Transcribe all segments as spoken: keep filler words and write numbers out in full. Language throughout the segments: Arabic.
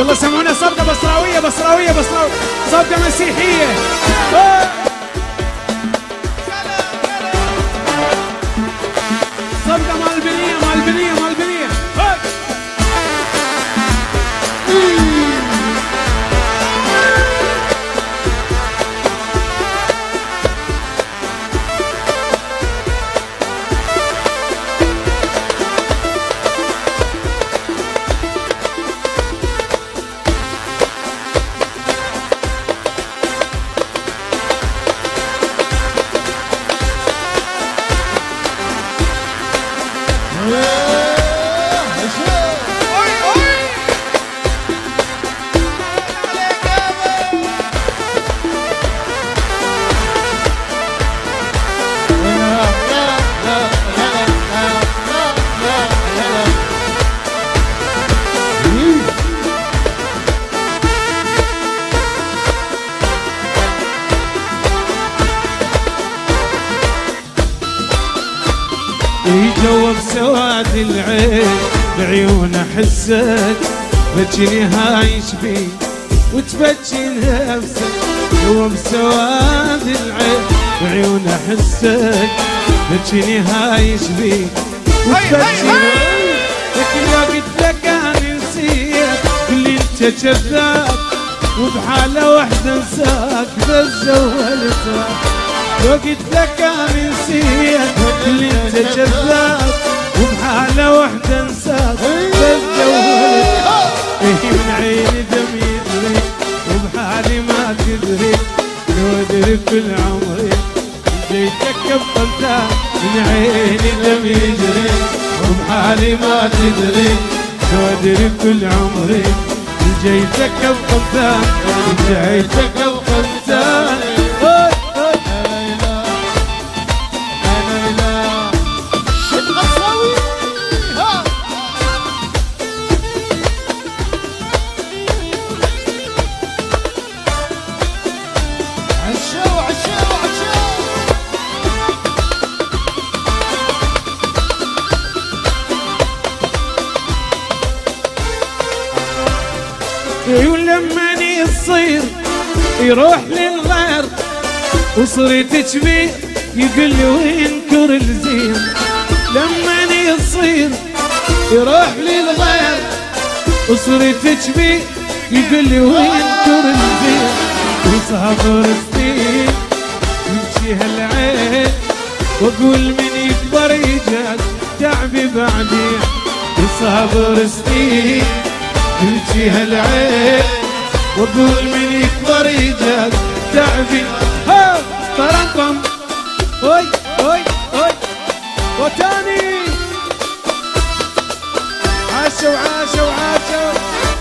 يلا سمعونا صفقة بصراوية بصراوية بصراوية، صفقة مسيحية. صفقة مال البنية مال البنية مال البنية. جوا بسواد العين بعيونه حسك بجني هايش بي وتبجي نفسك. جوا بسواد العين بعيونه حسك بجني هايش بي وتبجي نفسك. لكن وقت لك انا نسيت كل انت كذاب وبحاله وحده انساك بس زولتك. وقت لك انا نسيت كل انت كذاب وبحاله وحده انساك بس زولتك. ايه من عيني دم يدري وبحالي ما تدري لو ادري كل عمري جيتك بقلتها. من عيني دم يدري وبحالي ما تدري لو ادري كل عمري جيتك بقلتها جيتك بقلتها. ولما يصير يروح للغير وصرت كبير يقول لي وينكر الزين. لما يصير يروح للغير وصرت كبير يقول لي وينكر الزين. وصابر سنين يمشي هالعين واقول من يكبر يجاد تعبي بعدين. وصابر سنين يمشي هالعين واقول من يكبر يجاد تعبي. ها طرنقم اوي اوي اوي وتاني عاشوا عاشوا عاشوا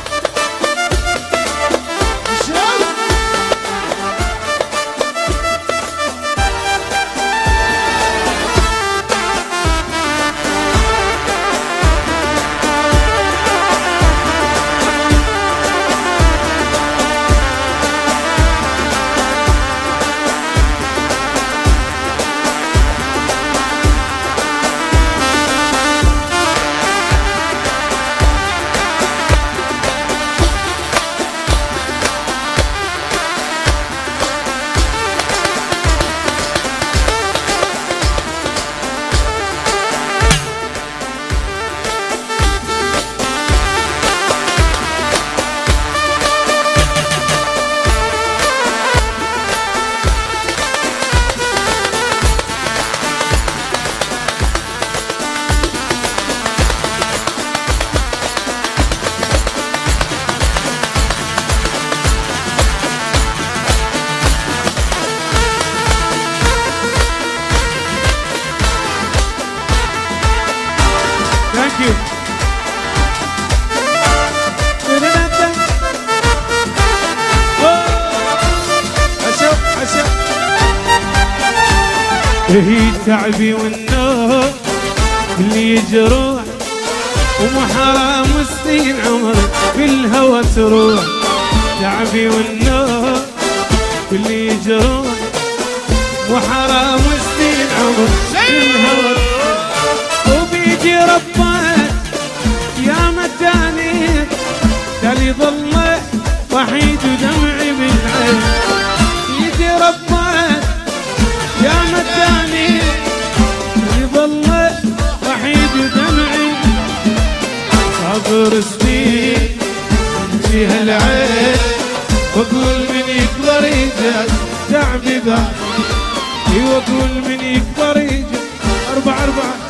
هي تعبي والنوم اللي يجروح ومو حرام سنين عمري بالهوى تروح. تعبي والنوم اللي يجروح وحرام سنين عمري بالهوى وبيجي ربك يا متاني رضا الله وحيد ودمعي بالعين ايدي ربات يا متاني رضا الله وحيد ودمعي صبر سنين في هالعين واقول من يقدر يجاز تعبي ذا واقول من يقدر يجاز أربعة أربعة